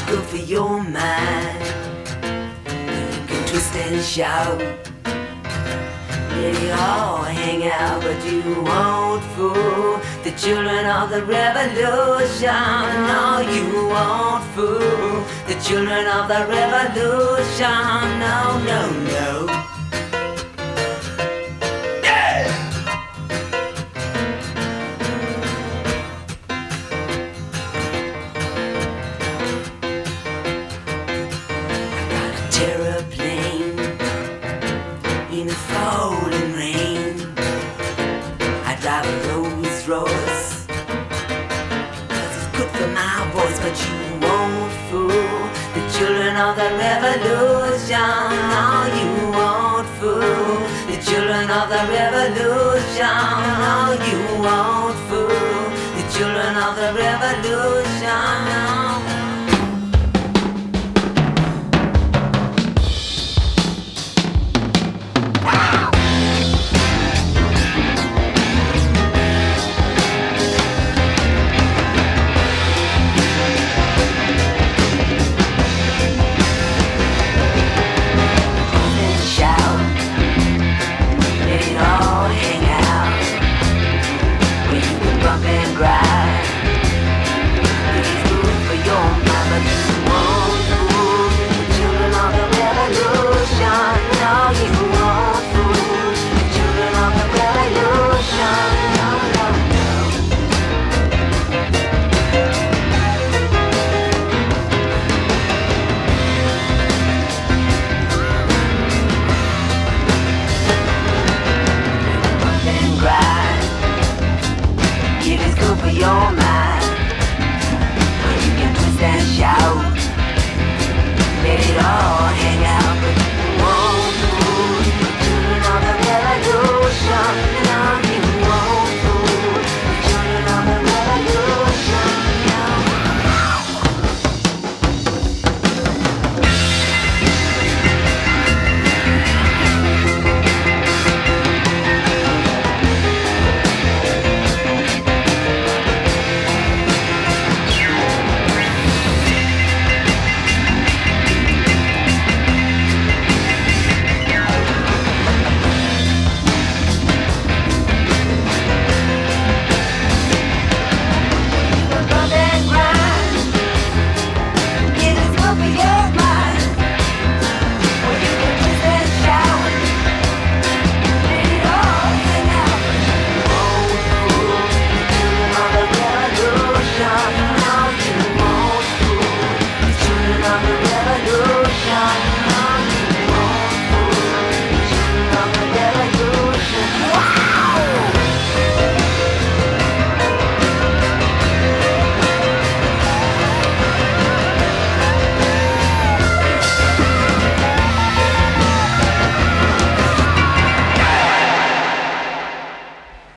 good for your mind. You can twist and shout, yeah, you all hang out, but you won't fool the children of the revolution. No, you won't fool the children of the revolution. No, no, no. Terraplane in the falling rain. I drive a Rolls Royce, 'cause it's good for my voice, but you won't fool the children of the revolution. No, you won't fool the children of the revolution. No, you won't fool the children of the revolution.